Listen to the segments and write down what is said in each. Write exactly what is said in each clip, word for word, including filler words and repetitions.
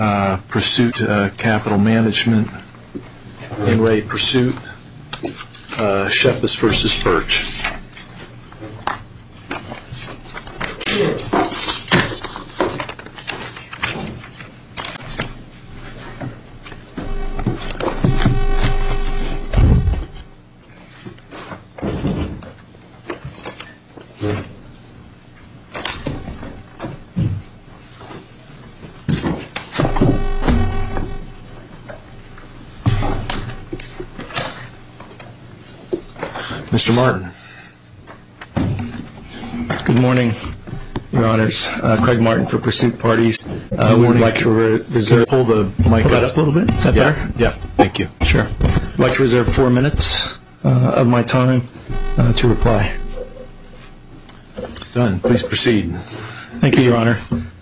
uh, Pursuit uh, Capital Management, in Ray Pursuit, uh, Shepis versus Birch. Mister Martin. Good morning, Your Honors. Uh, Craig Martin for Pursuit Parties. Uh, we would like to re- reserve. Pull the mic pull that up a little bit. Is that yeah. better? Yeah. Thank you. Sure. I'd like to reserve four minutes uh, of my time uh, to reply. Done. Please proceed. Thank you, Your Honor.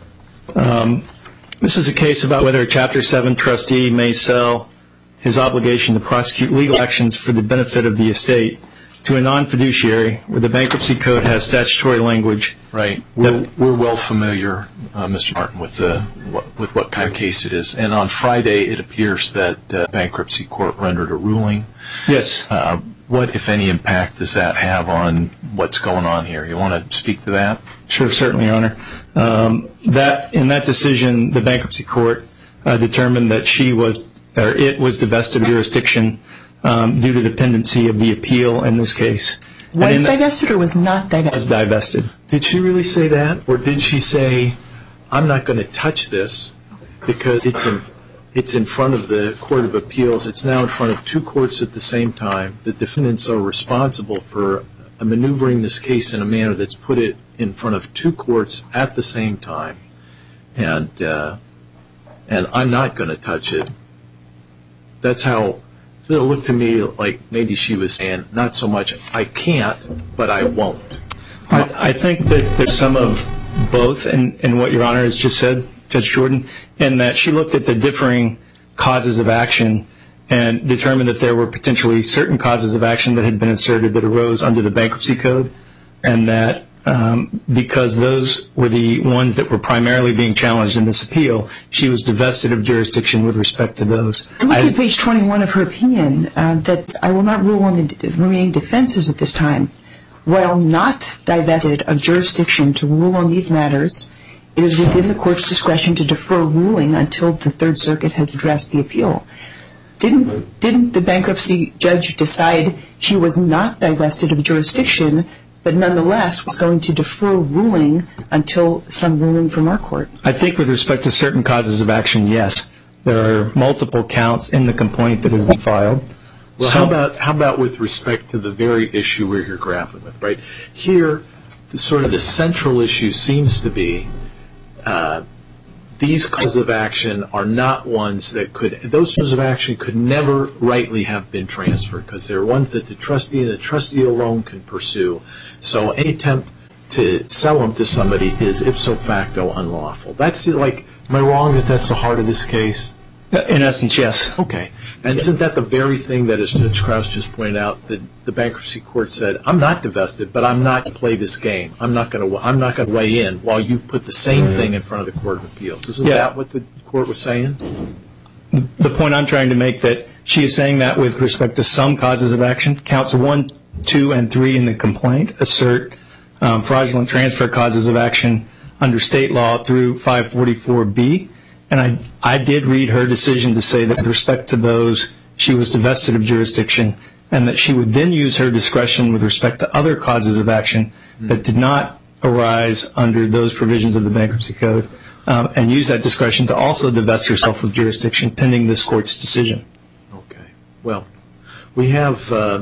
Um, this is a case about whether a Chapter seven trustee may sell his obligation to prosecute legal actions for the benefit of the estate to a non-fiduciary where the Bankruptcy Code has statutory language. Right. We're, we're well familiar, uh, Mister Martin, with the with what kind of case it is. And on Friday, it appears that the uh, Bankruptcy Court rendered a ruling. Yes. Uh, what, if any, impact does that have on what's going on here? You want to speak to that? Sure, certainly, Your Honor. Um, that in that decision, the Bankruptcy Court uh, determined that she was, or it was divested of jurisdiction Um, due to the pendency of the appeal in this case. Was divested or was not divested? Was divested. Did she really say that? Or did she say, I'm not going to touch this because it's in, it's in front of the Court of Appeals. It's now in front of two courts at the same time. The defendants are responsible for maneuvering this case in a manner that's put it in front of two courts at the same time. And, uh, and I'm not going to touch it. That's how... It looked to me like maybe she was saying, not so much I can't, but I won't. I, I think that there's some of both in, in what Your Honor has just said, Judge Jordan, in that she looked at the differing causes of action and determined that there were potentially certain causes of action that had been asserted that arose under the Bankruptcy Code, and that um, because those were the ones that were primarily being challenged in this appeal, she was divested of jurisdiction with respect to those. Look at page twenty-one of her opinion, uh, that I will not rule on the remaining defenses at this time. While not divested of jurisdiction to rule on these matters, it is within the court's discretion to defer ruling until the Third Circuit has addressed the appeal. Didn't, didn't the bankruptcy judge decide she was not divested of jurisdiction, but nonetheless was going to defer ruling until some ruling from our court? I think with respect to certain causes of action, yes. There are multiple counts in the complaint that has been filed. Well, how about how about with respect to the very issue we're here grappling with, right? Here, the sort of the central issue seems to be uh, these causes of action are not ones that could, those causes of action could never rightly have been transferred because they're ones that the trustee and the trustee alone can pursue. So any attempt to sell them to somebody is ipso facto unlawful. That's like, am I wrong that that's the heart of this case? In essence, yes. Okay. And isn't that the very thing that, as Judge Krause just pointed out, that the bankruptcy court said, I'm not divested, but I'm not going to play this game. I'm not going to I'm not going to weigh in while you've put the same thing in front of the Court of Appeals. Isn't yeah. that what the court was saying? The point I'm trying to make that she is saying that with respect to some causes of action. Counts one, two, and three in the complaint assert um, fraudulent transfer causes of action under state law through five forty-four B. And I, I did read her decision to say that with respect to those, she was divested of jurisdiction, and that she would then use her discretion with respect to other causes of action that did not arise under those provisions of the Bankruptcy Code, um, and use that discretion to also divest herself of jurisdiction pending this court's decision. Okay. Well, we have uh,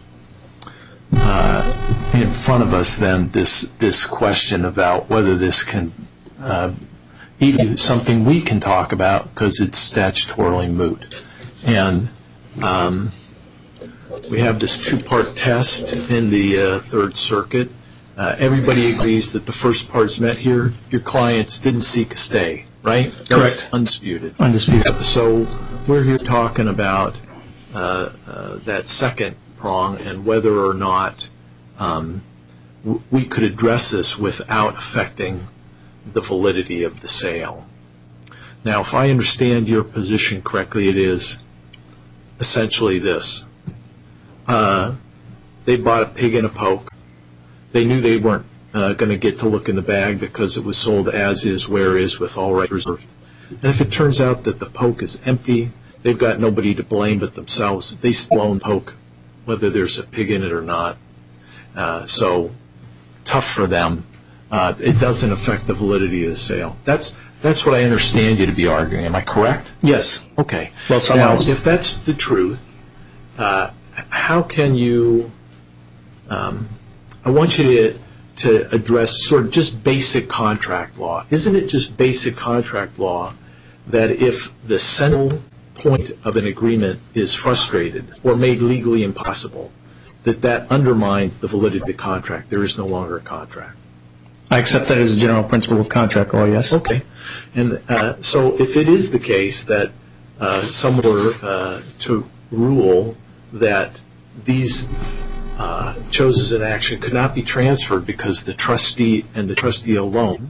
uh, in front of us then this this question about whether this can uh, even something we can talk about because it's statutorily moot. And um, we have this two-part test in the uh, Third Circuit. Uh, everybody agrees that the first part's met here. Your clients didn't seek a stay, right? Correct. That's undisputed. Undisputed. So we're here talking about uh, uh, that second prong and whether or not um, w- we could address this without affecting the validity of the sale. Now, if I understand your position correctly, it is essentially this. Uh, they bought a pig in a poke. They knew they weren't uh, going to get to look in the bag because it was sold as is, where is, with all rights reserved. And if it turns out that the poke is empty, they've got nobody to blame but themselves. They still own poke, whether there's a pig in it or not. Uh, so, tough for them. Uh, it doesn't affect the validity of the sale. That's that's what I understand you to be arguing. Am I correct? Yes. Okay. Well, someone now, else. if that's the truth, uh, how can you? Um, I want you to to address sort of just basic contract law. Isn't it just basic contract law that if the central point of an agreement is frustrated or made legally impossible, that that undermines the validity of the contract? There is no longer a contract. I accept that as a general principle of contract law, yes. Okay. And uh, so if it is the case that uh, some were uh, to rule that these uh, choses in action could not be transferred because the trustee and the trustee alone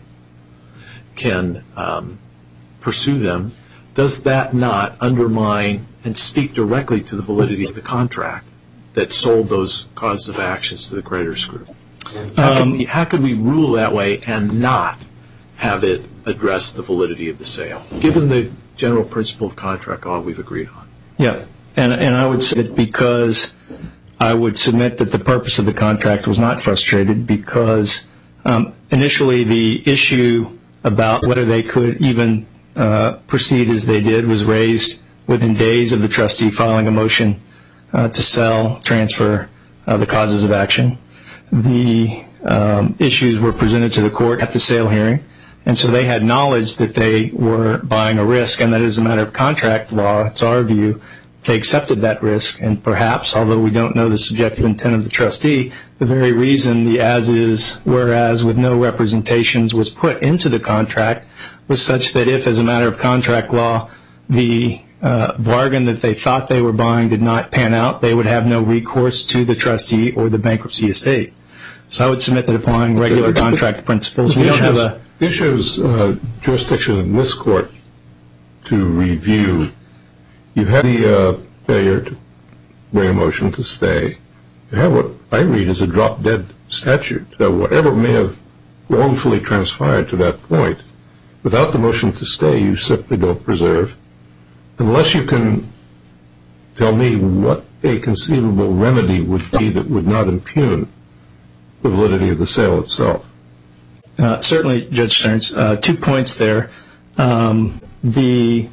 can um, pursue them, does that not undermine and speak directly to the validity of the contract that sold those causes of actions to the creditors group? How, um, could we, how could we rule that way and not have it address the validity of the sale, given the general principle of contract law we've agreed on? Yeah, and and I would say that because I would submit that the purpose of the contract was not frustrated because um, initially the issue about whether they could even uh, proceed as they did was raised within days of the trustee filing a motion uh, to sell, transfer uh, the causes of action. The um, issues were presented to the court at the sale hearing, and so they had knowledge that they were buying a risk, and that as a matter of contract law, it's our view, they accepted that risk, and perhaps, although we don't know the subjective intent of the trustee, the very reason the as-is, whereas with no representations was put into the contract was such that if, as a matter of contract law, the uh, bargain that they thought they were buying did not pan out, they would have no recourse to the trustee or the bankruptcy estate. So I would submit that applying regular contract principles, we don't have a... The issue is uh, jurisdiction in this court to review. You have the uh, failure to bring a motion to stay. You have what I read as a drop-dead statute. So whatever may have wrongfully transpired to that point, without the motion to stay, you simply don't preserve. Unless you can tell me what a conceivable remedy would be that would not impugn the validity of the sale itself. Uh, certainly, Judge Stearns. Uh, two points there. Um, the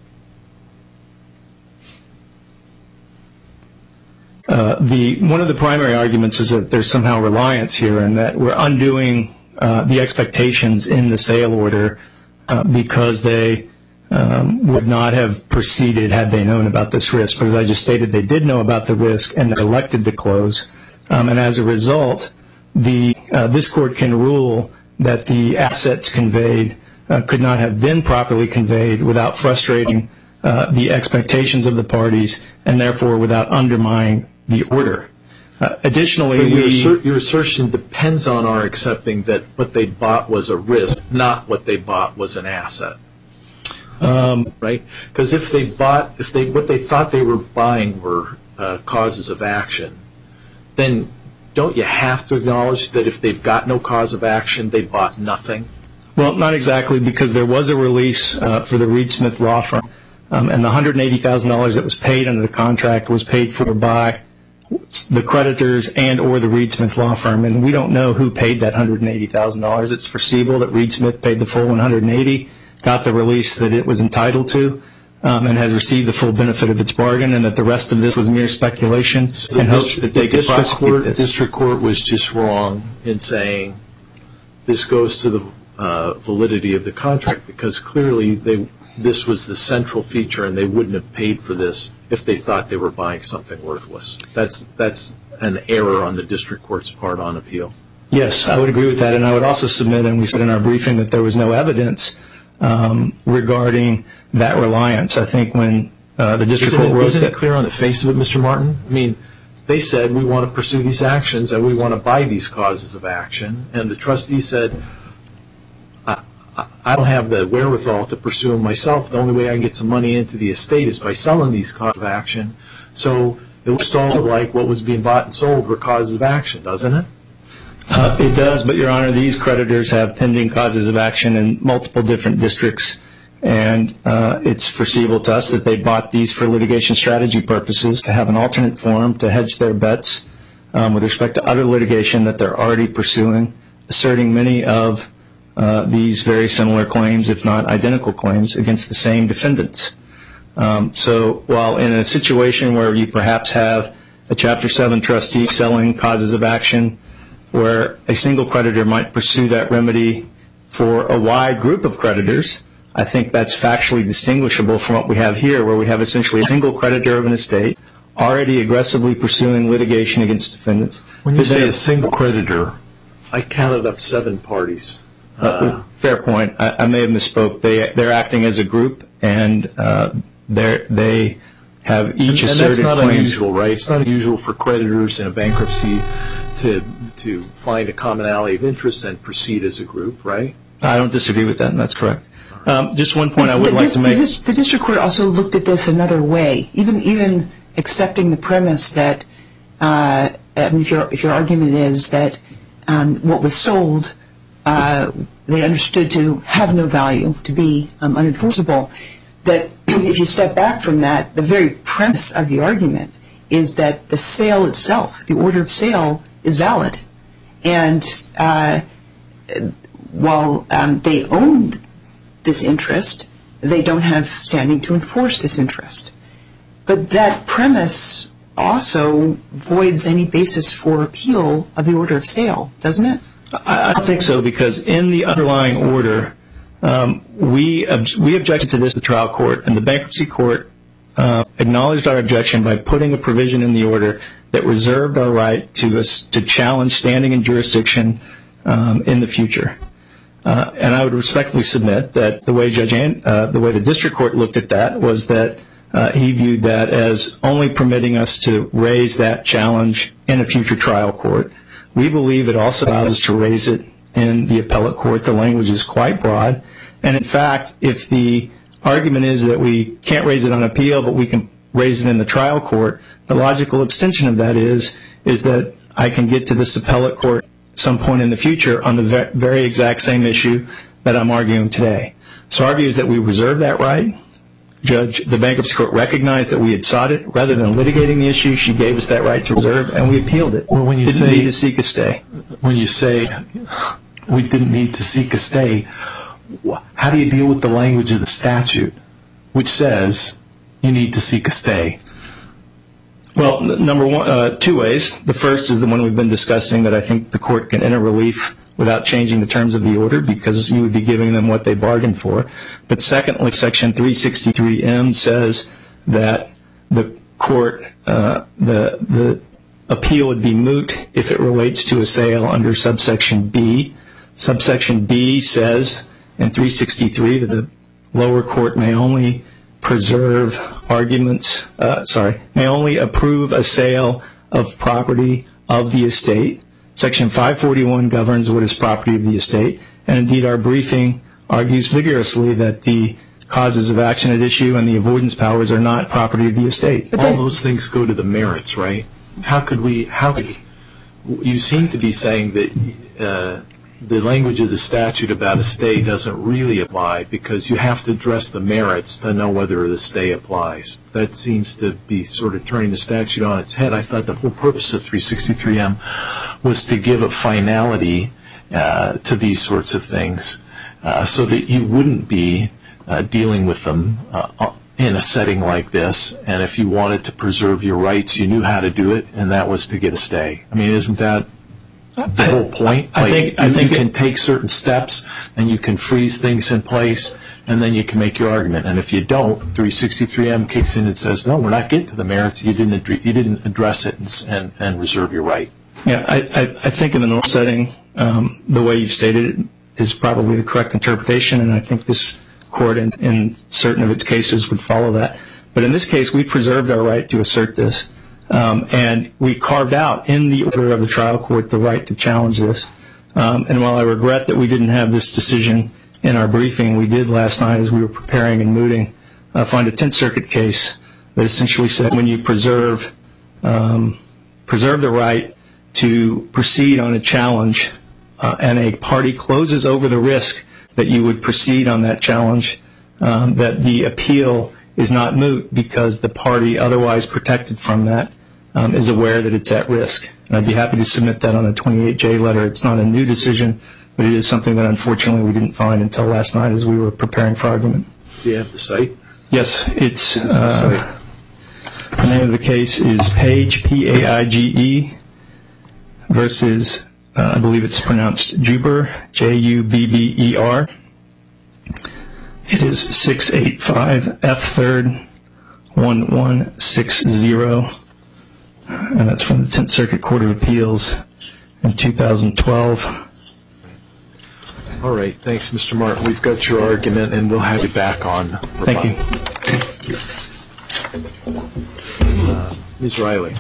uh, the one of the primary arguments is that there's somehow reliance here, and that we're undoing uh, the expectations in the sale order uh, because they um, would not have proceeded had they known about this risk. But as I just stated, they did know about the risk and they elected to close, um, and as a result, the uh, this court can rule that the assets conveyed uh, could not have been properly conveyed without frustrating uh, the expectations of the parties and therefore without undermining the order. Uh, additionally, but your, we, assert, your assertion depends on our accepting that what they bought was a risk, not what they bought was an asset. Um, right? Because if they bought, if they what they thought they were buying were uh, causes of action, then don't you have to acknowledge that if they've got no cause of action, they bought nothing? Well, not exactly, because there was a release uh, for the Reed Smith law firm, um, and the one hundred eighty thousand dollars that was paid under the contract was paid for by the creditors and or the Reed Smith law firm, and we don't know who paid that one hundred eighty thousand dollars. It's foreseeable that Reed Smith paid the full one hundred eighty thousand dollars, got the release that it was entitled to, Um, and has received the full benefit of its bargain, and that the rest of this was mere speculation so in hopes that they the could prosecute court, this. The district court was just wrong in saying this goes to the uh, validity of the contract because clearly they, this was the central feature and they wouldn't have paid for this if they thought they were buying something worthless. That's, that's an error on the district court's part on appeal. Yes, I would agree with that, and I would also submit, and we said in our briefing, that there was no evidence Um, regarding that reliance. I think when uh, the district isn't court it, wrote isn't that... it clear on the face of it, Mister Martin? I mean, they said we want to pursue these actions and we want to buy these causes of action, and the trustee said, I, I, I don't have the wherewithal to pursue them myself. The only way I can get some money into the estate is by selling these causes of action. So it looks all like what was being bought and sold were causes of action, doesn't it? Uh, it does, but Your Honor, these creditors have pending causes of action in multiple different districts, and uh, it's foreseeable to us that they bought these for litigation strategy purposes, to have an alternate forum to hedge their bets um, with respect to other litigation that they're already pursuing, asserting many of uh, these very similar claims, if not identical claims, against the same defendants. Um, so while in a situation where you perhaps have a Chapter seven trustee selling causes of action, where a single creditor might pursue that remedy for a wide group of creditors, I think that's factually distinguishable from what we have here, where we have essentially a single creditor of an estate already aggressively pursuing litigation against defendants. When you say a single creditor, I counted up seven parties. Uh, uh, fair point. I, I may have misspoke. They, they're acting as a group, and uh, they're, they have each and, asserted claims. And that's not unusual, right? It's not unusual for creditors in a bankruptcy to to find a commonality of interest and proceed as a group, right? I don't disagree with that, and that's correct. Um, just one point I would the, like to make. The, the district court also looked at this another way, even even accepting the premise that uh, I mean, if your if your argument is that um, what was sold uh, they understood to have no value, to be um, unenforceable, that if you step back from that, the very premise of the argument is that the sale itself, the order of sale, is valid. And uh, while um, they own this interest, they don't have standing to enforce this interest. But that premise also voids any basis for appeal of the order of sale, doesn't it? I don't think so, because in the underlying order, um, we ob- we objected to this at the trial court, and the bankruptcy court uh, acknowledged our objection by putting a provision in the order that reserved our right to us to challenge standing and jurisdiction um, in the future. Uh, and I would respectfully submit that the way Judge An- uh, the way the district court looked at that was that uh, he viewed that as only permitting us to raise that challenge in a future trial court. We believe it also allows us to raise it in the appellate court. The language is quite broad. And in fact, if the argument is that we can't raise it on appeal, but we can raise it in the trial court, the logical extension of that is, is that I can get to this appellate court at some point in the future on the very exact same issue that I'm arguing today. So our view is that we reserve that right. Judge, the bankruptcy court recognized that we had sought it. Rather than litigating the issue, she gave us that right to reserve, and we appealed it. Well, when you didn't say, need to seek a stay. When you say we didn't need to seek a stay, how do you deal with the language of the statute, which says you need to seek a stay? Well, number one, uh, two ways. The first is the one we've been discussing, that I think the court can enter relief without changing the terms of the order, because you would be giving them what they bargained for. But secondly, Section three sixty-three M says that the court, uh, the the appeal would be moot if it relates to a sale under subsection B. Subsection B says in three sixty-three that the lower court may only preserve arguments, uh, sorry, may only approve a sale of property of the estate. Section five forty-one governs what is property of the estate, and indeed our briefing argues vigorously that the causes of action at issue and the avoidance powers are not property of the estate. But all those things go to the merits, right? How could we, how could, you seem to be saying that uh, the language of the statute about a stay doesn't really apply because you have to address the merits to know whether the stay applies. That seems to be sort of turning the statute on its head. I thought the whole purpose of three sixty-three M was to give a finality uh, to these sorts of things uh, so that you wouldn't be uh, dealing with them uh, in a setting like this, and if you wanted to preserve your rights, you knew how to do it, and that was to get a stay. I mean, isn't that the whole point? I, I think, like, I think you it, can take certain steps, and you can freeze things in place, and then you can make your argument. And if you don't, three sixty-three M kicks in and says, no, we're not getting to the merits. You didn't you didn't address it and, and, and reserve your right. Yeah, I, I, I think in the normal setting, um, the way you've stated it is probably the correct interpretation, and I think this court in, in certain of its cases would follow that. But in this case, we preserved our right to assert this, um, and we carved out in the order of the trial court the right to challenge this. Um, and while I regret that we didn't have this decision in our briefing, we did last night as we were preparing and mooting, uh, find a Tenth Circuit case that essentially said when you preserve um, preserve the right to proceed on a challenge uh, and a party closes over the risk that you would proceed on that challenge, um, that the appeal is not moot because the party otherwise protected from that um, is aware that it's at risk. And I'd be happy to submit that on a twenty-eight J letter. It's not a new decision, but it is something that unfortunately we didn't find until last night as we were preparing for argument. Do you have the site? Yes, it's uh, the name of the case is Page, P A I G E, versus, uh, I believe it's pronounced Juber, J U B B E R. It is six eighty-five F third one one six zero, and that's from the Tenth Circuit Court of Appeals in two thousand twelve. All right, thanks, Mister Martin. We've got your argument, and we'll have you back on. Thank you. Uh, Miz Riley.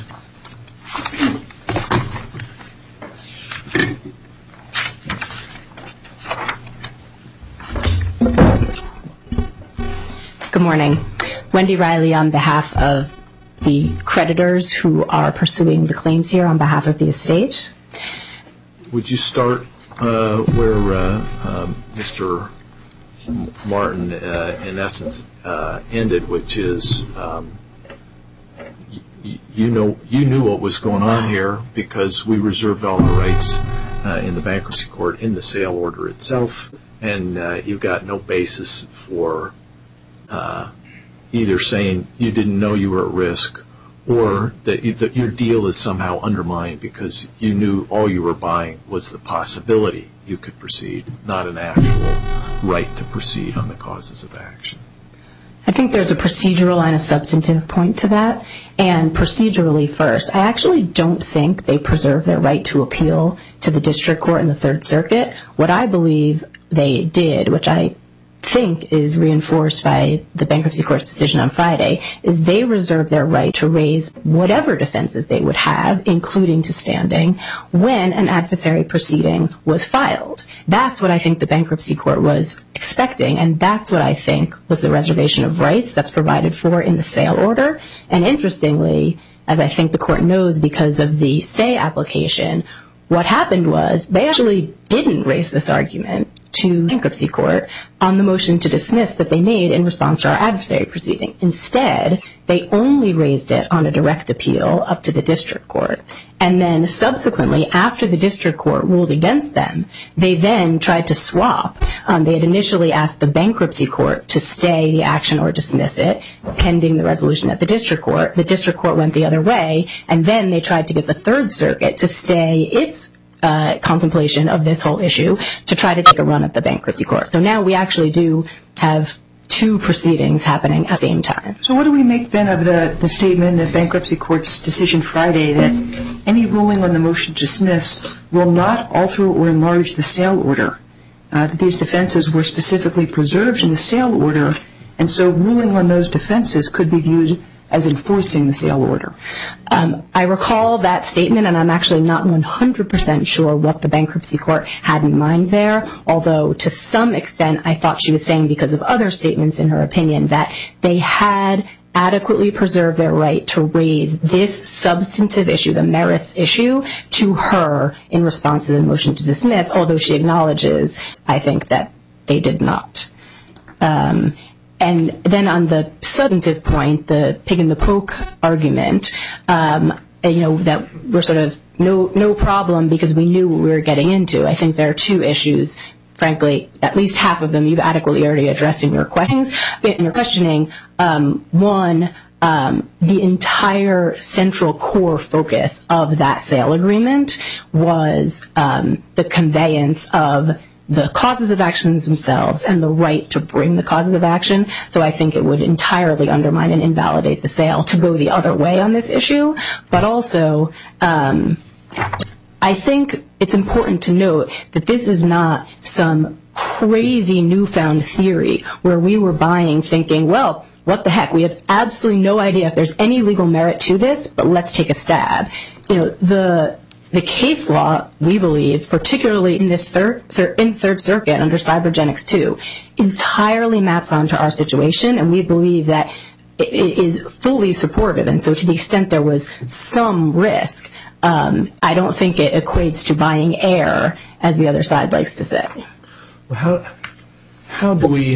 Good morning. Wendy Riley on behalf of the creditors who are pursuing the claims here on behalf of the estate. Would you start uh, where uh, um, Mister Martin, uh, in essence, uh, ended, which is um, y- you know you knew what was going on here because we reserved all the rights uh, in the bankruptcy court in the sale order itself, and uh, you've got no basis for Uh, either saying you didn't know you were at risk or that, you, that your deal is somehow undermined because you knew all you were buying was the possibility you could proceed, not an actual right to proceed on the causes of action. I think there's a procedural and a substantive point to that. And procedurally first, I actually don't think they preserve their right to appeal to the district court in the Third Circuit. What I believe they did, which I think is reinforced by the bankruptcy court's decision on Friday, is they reserve their right to raise whatever defenses they would have, including to standing, when an adversary proceeding was filed. That's what I think the bankruptcy court was expecting, and that's what I think was the reservation of rights that's provided for in the sale order. And interestingly, as I think the court knows because of the stay application, what happened was they actually didn't raise this argument to bankruptcy court on the motion to dismiss that they made in response to our adversary proceeding. Instead, they only raised it on a direct appeal up to the district court. And then subsequently, after the district court ruled against them, they then tried to swap. Um, they had initially asked the bankruptcy court to stay the action or dismiss it, pending the resolution at the district court. The district court went the other way, and then they tried to get the Third Circuit to stay its Uh, contemplation of this whole issue to try to take a run at the bankruptcy court. So now we actually do have two proceedings happening at the same time. So what do we make then of the, the statement in the bankruptcy court's decision Friday that any ruling on the motion to dismiss will not alter or enlarge the sale order, uh, that these defenses were specifically preserved in the sale order, and so ruling on those defenses could be viewed as enforcing the sale order? Um, I recall that statement, and I'm actually not one hundred percent sure what the bankruptcy court had in mind there, although to some extent I thought she was saying, because of other statements in her opinion, that they had adequately preserved their right to raise this substantive issue, the merits issue, to her in response to the motion to dismiss, although she acknowledges, I think, that they did not. Um, And then on the substantive point, the pig in the poke argument, um, you know, that we're sort of no no problem because we knew what we were getting into. I think there are two issues. Frankly, at least half of them you've adequately already addressed in your questions. In your questioning, um, one, um, the entire central core focus of that sale agreement was um, the conveyance of the causes of actions themselves and the right to bring the causes of action. So I think it would entirely undermine and invalidate the sale to go the other way on this issue. But also, um, I think it's important to note that this is not some crazy newfound theory where we were buying thinking, well, what the heck, we have absolutely no idea if there's any legal merit to this, but let's take a stab. You know, the the case law, we believe, particularly in this third, third in Third Circuit under Cybergenics two, entirely maps onto our situation, and we believe that it is fully supported. And so to the extent there was some risk, um, I don't think it equates to buying air, as the other side likes to say. Well, how, how do we,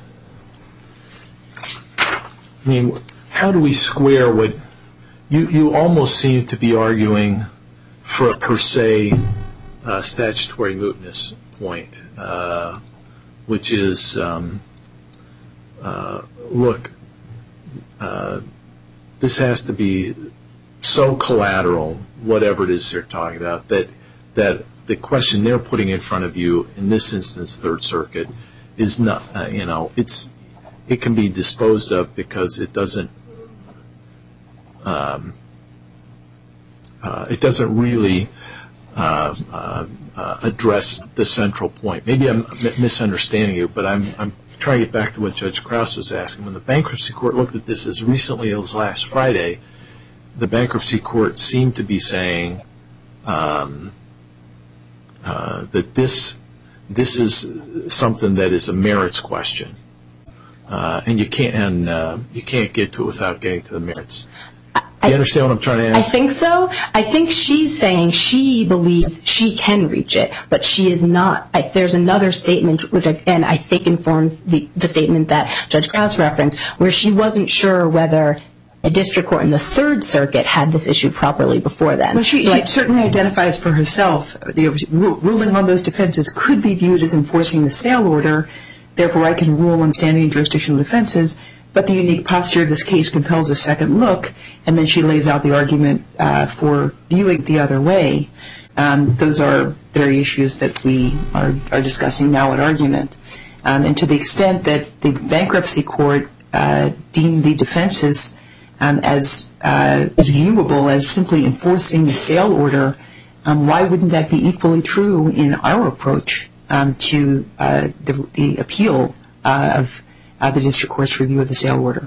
I mean, how do we square what, you, you almost seem to be arguing for a per se uh, statutory mootness point, uh, which is, um, uh, look, uh, this has to be so collateral, whatever it is they're talking about, that that the question they're putting in front of you, in this instance, Third Circuit, is not, uh, you know, it's it can be disposed of because it doesn't, um, uh, it doesn't really uh, uh, uh, address the central point. Maybe I'm misunderstanding you, but I'm I'm trying to get back to what Judge Krause was asking. When the bankruptcy court looked at this as recently as last Friday, the bankruptcy court seemed to be saying um, uh, that this this is something that is a merits question, uh, and you can't and uh, you can't get to it without getting to the merits. Do you understand what I'm trying to ask? I think so. I think she's saying she believes she can reach it, but she is not. I, there's another statement, which again I think informs the, the statement that Judge Krause referenced, where she wasn't sure whether the district court in the Third Circuit had this issue properly before then. Well, she, so she I, certainly identifies for herself the ruling on those defenses could be viewed as enforcing the sale order. Therefore, I can rule on standing jurisdictional defenses. But the unique posture of this case compels a second look, and then she lays out the argument uh, for viewing it the other way. Um, those are very issues that we are, are discussing now at argument. Um, and to the extent that the bankruptcy court uh, deemed the defenses um, as, uh, as viewable as simply enforcing the sale order, um, why wouldn't that be equally true in our approach um, to uh, the, the appeal uh, of Uh, the district court's review of the sale order?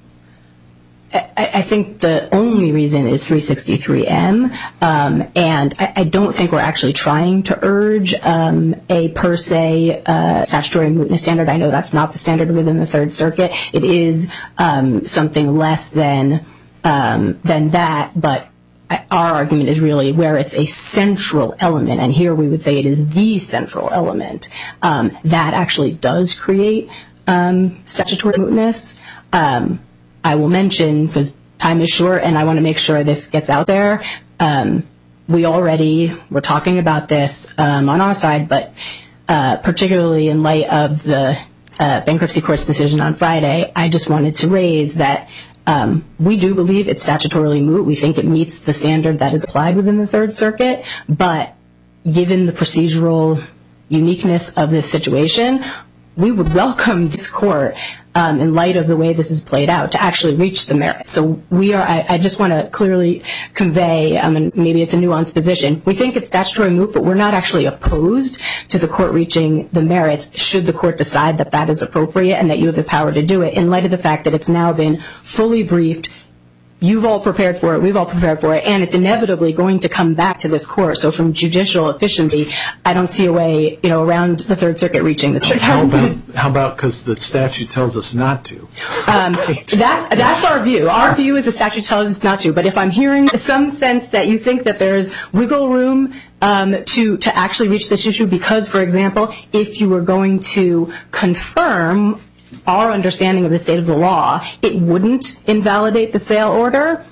I, I think the only reason is three sixty-three M, um, and I, I don't think we're actually trying to urge um, a per se uh, statutory mootness standard. I know that's not the standard within the Third Circuit. It is um, something less than um, than that, but our argument is really where it's a central element, and here we would say it is the central element, um, that actually does create Um, statutory mootness. Um, I will mention, because time is short and I want to make sure this gets out there, um, we already were talking about this um, on our side, but uh, particularly in light of the uh, bankruptcy court's decision on Friday, I just wanted to raise that um, we do believe it's statutorily moot. We think it meets the standard that is applied within the Third Circuit, but given the procedural uniqueness of this situation, we would welcome this court, um, in light of the way this is played out, to actually reach the merits. So we are, I, I just want to clearly convey, um, and maybe it's a nuanced position, we think it's statutory moot, but we're not actually opposed to the court reaching the merits should the court decide that that is appropriate and that you have the power to do it, in light of the fact that it's now been fully briefed. You've all prepared for it, we've all prepared for it, and it's inevitably going to come back to this court. So from judicial efficiency, I don't see a way, you know, around the Third Circuit reaching this. How about, how about because the statute tells us not to? Um, that, that's our view. Our view is the statute tells us not to, but if I'm hearing some sense that you think that there's wiggle room um, to, to actually reach this issue because, for example, if you were going to confirm our understanding of the state of the law, it wouldn't invalidate the sale order.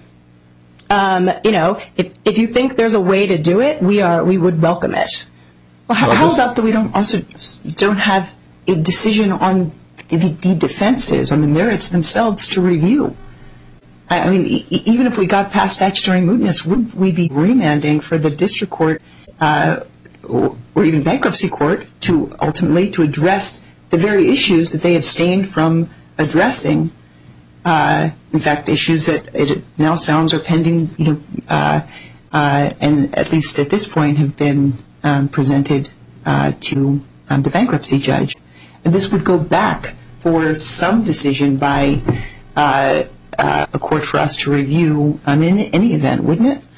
Um, you know, if if you think there's a way to do it, we are we would welcome it. Well, how, how about that we don't also don't have a decision on the, the defenses, on the merits themselves to review? I, I mean, e- even if we got past statutory mootness, would we be remanding for the district court uh, or, or even bankruptcy court to ultimately to address the very issues that they abstained from addressing, uh, in fact, issues that it now sounds are pending, you know, uh, uh, and at least at this point have been um, presented uh, to um, the bankruptcy judge. And this would go back for some decision by uh, uh, a court for us to review um, in any event, wouldn't it?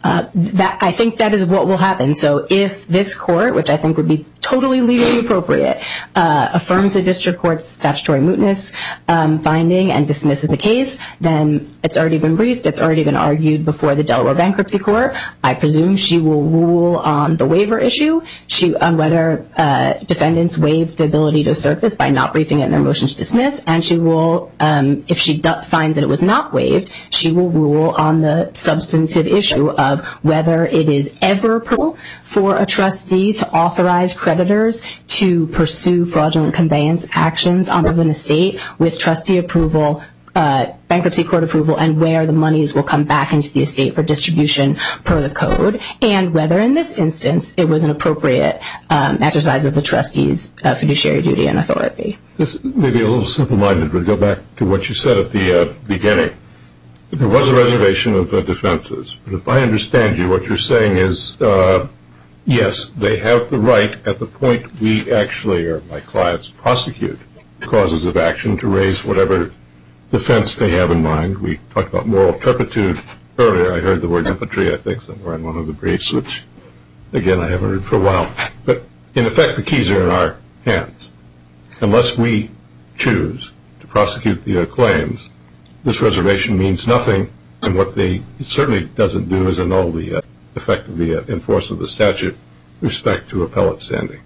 Uh, that I think that is what will happen. So if this court, which I think would be totally legally appropriate, uh, affirms the district court's statutory mootness um, finding and dismisses the case, then it's already been briefed, it's already been argued before the Delaware Bankruptcy Court. I presume she will rule on the waiver issue, she, on whether uh, defendants waived the ability to assert this by not briefing it in their motion to dismiss, and she will, um, if she do- finds that it was not waived, she will rule on the substantive issue of whether it is ever possible for a trustee to authorize creditors to pursue fraudulent conveyance actions on an estate with trustee approval, uh, bankruptcy court approval, and where the monies will come back into the estate for distribution per the code, and whether in this instance it was an appropriate um, exercise of the trustee's uh, fiduciary duty and authority. This may be a little simple-minded, but go back to what you said at the uh, beginning. There was a reservation of uh, defenses, but if I understand you, what you're saying is, uh, yes, they have the right at the point we actually, or my clients, prosecute causes of action to raise whatever defense they have in mind. We talked about moral turpitude earlier. I heard the word infantry, I think, somewhere in one of the briefs, which, again, I haven't heard for a while. But, in effect, the keys are in our hands. Unless we choose to prosecute the uh, claims, this reservation means nothing, and what they it certainly doesn't do is annul the uh, effect of the uh, enforce of the statute with respect to appellate standing.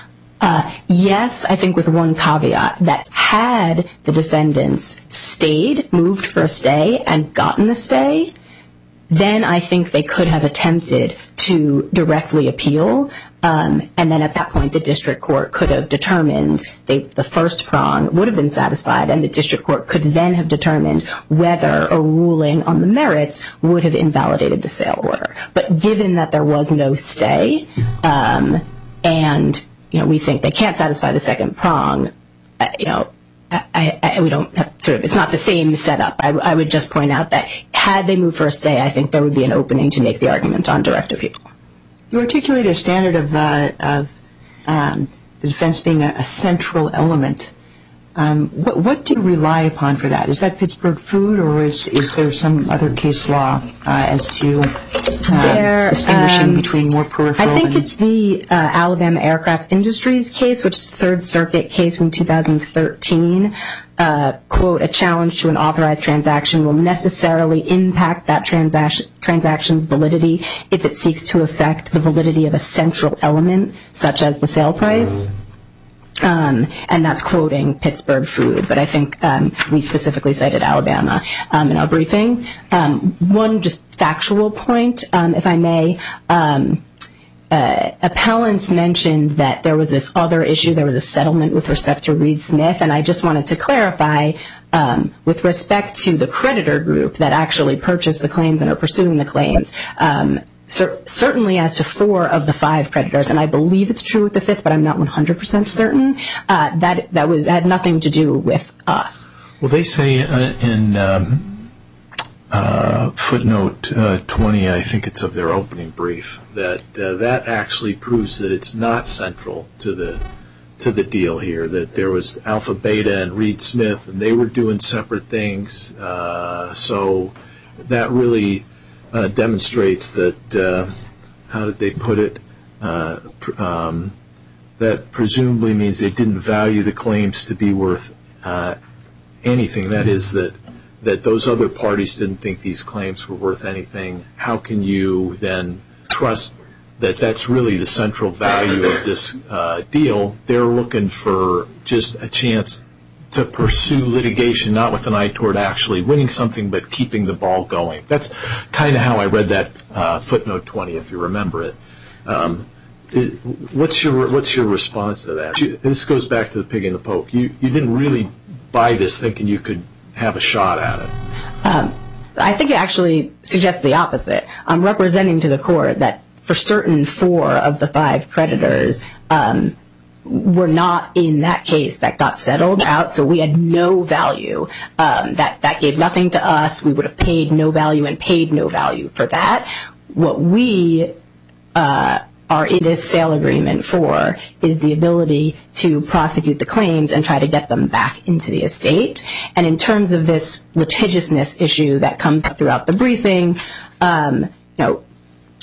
Uh, yes, I think with one caveat, that had the defendants stayed, moved for a stay, and gotten a stay, then I think they could have attempted to directly appeal. Um, and then at that point, the district court could have determined they, the first prong would have been satisfied, and the district court could then have determined whether a ruling on the merits would have invalidated the sale order. But given that there was no stay, um, and you know we think they can't satisfy the second prong, uh, you know. I, I, we don't have sort of, it's not the same setup. I, I would just point out that had they moved for a stay, I think there would be an opening to make the argument on direct appeal. You articulated a standard of, uh, of um, the defense being a, a central element. Um, what, what do you rely upon for that? Is that Pittsburgh Food, or is, is there some other case law uh, as to uh, there, distinguishing um, between more peripheral? I think and it's the uh, Alabama Aircraft Industries case, which is the Third Circuit case from two thousand thirteen. Uh, quote, a challenge to an authorized transaction will necessarily impact that transaction, transaction's validity if it seeks to affect the validity of a central element, such as the sale price. Um, and that's quoting Pittsburgh Food, but I think um, we specifically cited Alabama um, in our briefing. Um, one just factual point, um, if I may. Um, Uh, appellants mentioned that there was this other issue, there was a settlement with respect to Reed Smith, and I just wanted to clarify um, with respect to the creditor group that actually purchased the claims and are pursuing the claims, um, cer- certainly as to four of the five creditors, and I believe it's true with the fifth, but I'm not one hundred percent certain, uh, that that was had nothing to do with us. Well, they say uh, in um, uh, footnote uh, twenty, I think it's of their opening brief, that uh, that actually proves that it's not central to the to the deal here, that there was Alpha Beta and Reed Smith, and they were doing separate things. Uh, so that really uh, demonstrates that, uh, how did they put it, uh, pr- um, that presumably means they didn't value the claims to be worth uh, anything. That is that that those other parties didn't think these claims were worth anything. How can you then trust that that's really the central value of this uh, deal? They're looking for just a chance to pursue litigation, not with an eye toward actually winning something, but keeping the ball going. That's kind of how I read that uh, footnote twenty, if you remember it. Um, it. What's your what's your response to that? You, this goes back to the pig in the poke. You you didn't really buy this thinking you could have a shot at it. Um, I think it actually suggests the opposite. I'm representing to the court that for certain four of the five creditors um, were not in that case that got settled out, so we had no value. Um, that, that gave nothing to us. We would have paid no value and paid no value for that. What we uh, are in this sale agreement for is the ability to prosecute the claims and try to get them back into the estate. And in terms of this litigiousness issue that comes up throughout the briefing, um, you know,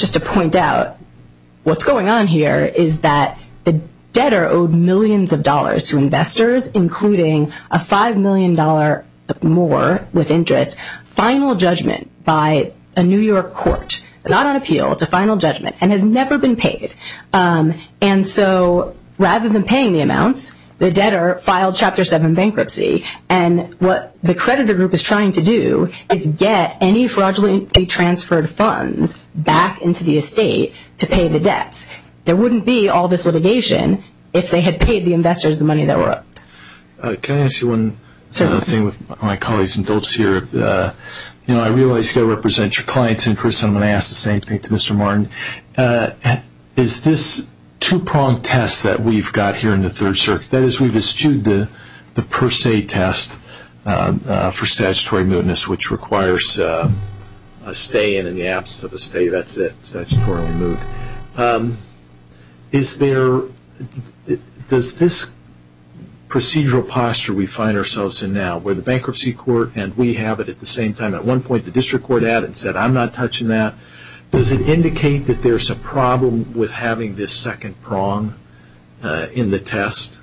just to point out, what's going on here is that the debtor owed millions of dollars to investors, including a five million dollars more with interest, final judgment by a New York court, not on appeal, it's a final judgment, and has never been paid. Um, and so rather than paying the amounts, the debtor filed Chapter seven bankruptcy, and what the creditor group is trying to do is get any fraudulently transferred funds back into the estate to pay the debts. There wouldn't be all this litigation if they had paid the investors the money that were owed. Uh, can I ask you one uh, thing with my colleagues' indulgence here? Uh, you know, I realize you got to represent your client's interests, and I'm going to ask the same thing to Mister Martin. Uh, is this two-pronged test that we've got here in the Third Circuit? That is, we've eschewed the, the per se test uh, uh, for statutory mootness, which requires uh, a stay in. In the absence of a stay, that's it, statutorily moot. Um, is there, does this procedural posture we find ourselves in now, where the bankruptcy court and we have it at the same time, at one point the district court had it and said, I'm not touching that, does it indicate that there's a problem with having this second prong uh, in the test?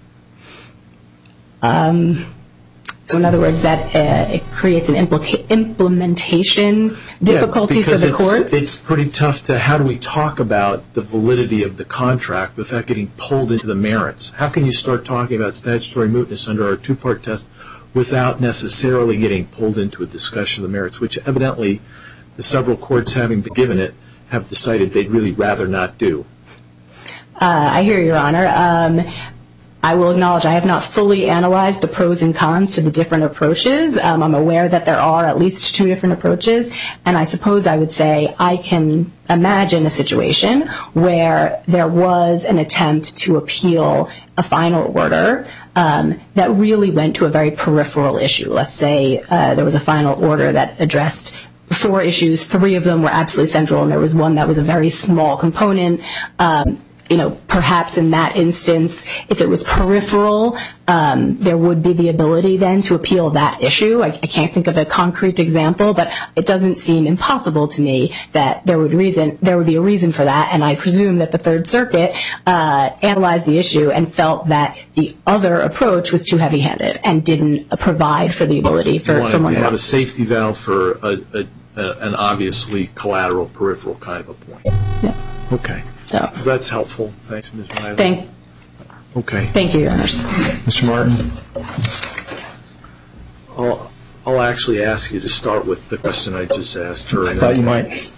Um, so in other words, that uh, it creates an implica- implementation difficulty yeah, for the it's, courts? It's pretty tough to, how do we talk about the validity of the contract without getting pulled into the merits? How can you start talking about statutory mootness under our two-part test without necessarily getting pulled into a discussion of the merits, which evidently the several courts, having been given it, have decided they'd really rather not do? Uh, I hear you, Your Honor. Um, I will acknowledge I have not fully analyzed the pros and cons to the different approaches. Um, I'm aware that there are at least two different approaches, and I suppose I would say I can imagine a situation where there was an attempt to appeal a final order um, that really went to a very peripheral issue. Let's say uh, there was a final order that addressed four issues. Three of them were absolutely central, and there was one that was a very small component. Um, you know, perhaps in that instance, if it was peripheral, um, there would be the ability then to appeal that issue. I, I can't think of a concrete example, but it doesn't seem impossible to me that there would reason there would be a reason for that. And I presume that the Third Circuit uh, analyzed the issue and felt that the other approach was too heavy-handed and didn't uh, provide for the ability for, you for more. You have a safety valve for a, a, a, an obviously collateral, peripheral kind of a point. Yeah. Okay. So that's helpful. Thanks, Miz Riley. Thank, okay. Thank you, Your Honors. Mister Martin, I'll, I'll actually ask you to start with the question I just asked her. I thought you might.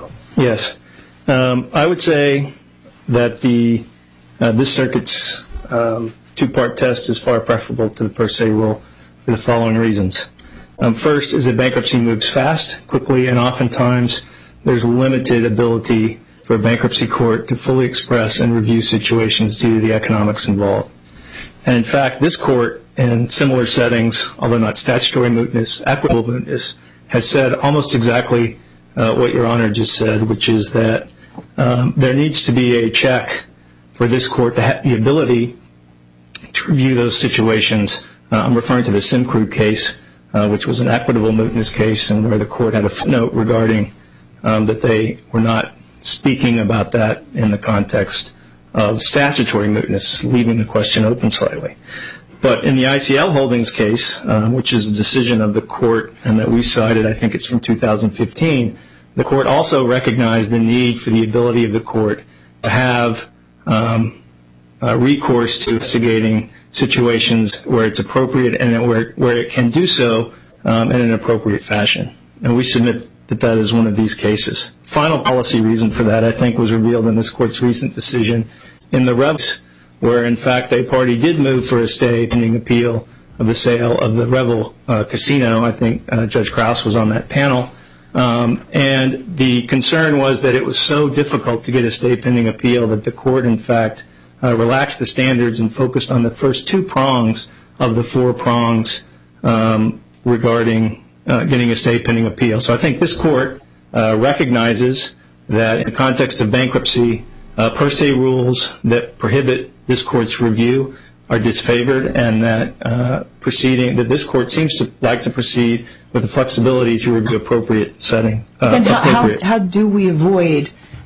Yes. Um, I would say that the uh, this circuit's um, two-part test is far preferable to the per se rule for the following reasons. Um, first is that bankruptcy moves fast, quickly, and oftentimes there's limited ability for a bankruptcy court to fully express and review situations due to the economics involved. And in fact, this court, in similar settings, although not statutory mootness, equitable mootness, has said almost exactly uh, what Your Honor just said, which is that um, there needs to be a check for this court to have the ability to review those situations. Uh, I'm referring to the Simcrude case, uh, which was an equitable mootness case, and where the court had a footnote regarding um, that they were not speaking about that in the context of statutory mootness, leaving the question open slightly. But in the I C L Holdings case, um, which is a decision of the court and that we cited, I think it's from two thousand fifteen, the court also recognized the need for the ability of the court to have um, uh, recourse to investigating situations where it's appropriate and where, where it can do so um, in an appropriate fashion. And we submit that that is one of these cases. Final policy reason for that, I think, was revealed in this court's recent decision in the Revels, where, in fact, a party did move for a stay pending appeal of the sale of the Revel uh, Casino. I think uh, Judge Krause was on that panel. Um, and the concern was that it was so difficult to get a stay pending appeal that the court, in fact, uh, relaxed the standards and focused on the first two prongs of the four prongs um, regarding Uh, getting a stay pending appeal. So I think this court uh, recognizes that in the context of bankruptcy, uh, per se rules that prohibit this court's review are disfavored, and that uh, proceeding that this court seems to like to proceed with the flexibility to review appropriate setting. Uh, then how, appropriate. how, how do we avoid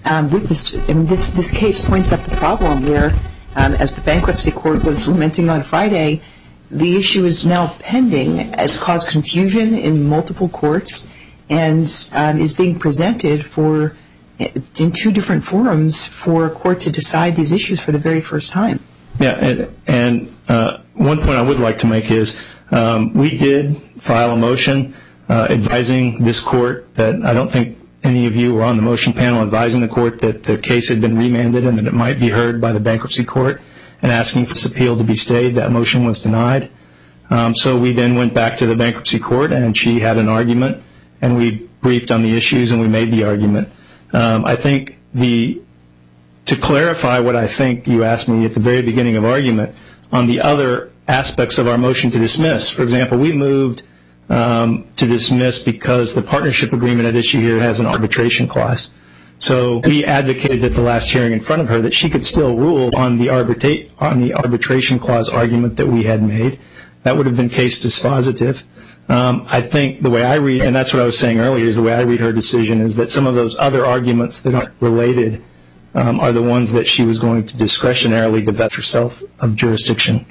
um, with this, I mean, this, this case points up the problem where, um, as the bankruptcy court was lamenting on Friday, the issue is now pending, has caused confusion in multiple courts, and um, is being presented for in two different forums for a court to decide these issues for the very first time. Yeah, and, and uh, one point I would like to make is um, we did file a motion uh, advising this court that I don't think any of you were on the motion panel advising the court that the case had been remanded and that it might be heard by the bankruptcy court and asking for this appeal to be stayed. That motion was denied. Um, so we then went back to the bankruptcy court and she had an argument and we briefed on the issues and we made the argument. Um, I think the to clarify what I think you asked me at the very beginning of argument on the other aspects of our motion to dismiss. For example, we moved um, to dismiss because the partnership agreement at issue here has an arbitration clause. So we advocated at the last hearing in front of her that she could still rule on the, arbitra- on the arbitration clause argument that we had made. That would have been case dispositive. Um, I think the way I read, and that's what I was saying earlier, is the way I read her decision is that some of those other arguments that aren't related um, are the ones that she was going to discretionarily divest herself of jurisdiction.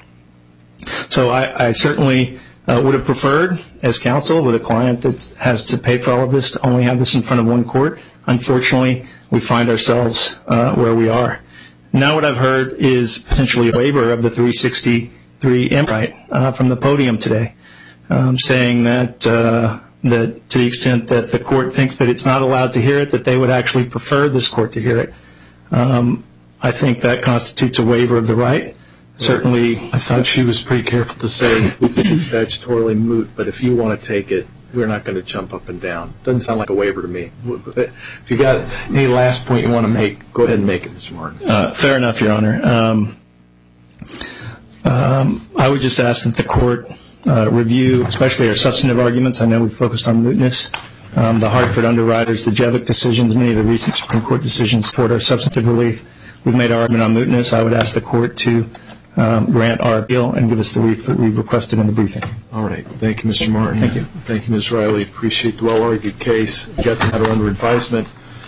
So I, I certainly uh, would have preferred, as counsel with a client that has to pay for all of this, to only have this in front of one court. Unfortunately, we find ourselves uh, where we are. Now what I've heard is potentially a waiver of the three sixty-three M right uh, from the podium today, um, saying that, uh, that to the extent that the court thinks that it's not allowed to hear it, that they would actually prefer this court to hear it. Um, I think that constitutes a waiver of the right. Certainly, I thought she was pretty careful to say we think it's statutorily moot, but if you want to take it, we're not going to jump up and down. Doesn't sound like a waiver to me. If you got any last point you want to make, go ahead and make it, Mister Martin. Uh, fair enough, Your Honor. Um, um, I would just ask that the court uh, review, especially our substantive arguments. I know we focused on mootness. Um, the Hartford Underwriters, the Jevick decisions, many of the recent Supreme Court decisions support our substantive relief. We've made our argument on mootness. I would ask the court to um, grant our appeal and give us the relief that we've requested in the briefing. All right. Thank you, Mister Martin. Thank you. Thank you, Miz Riley. Appreciate the well-argued case. You got the matter under advisement.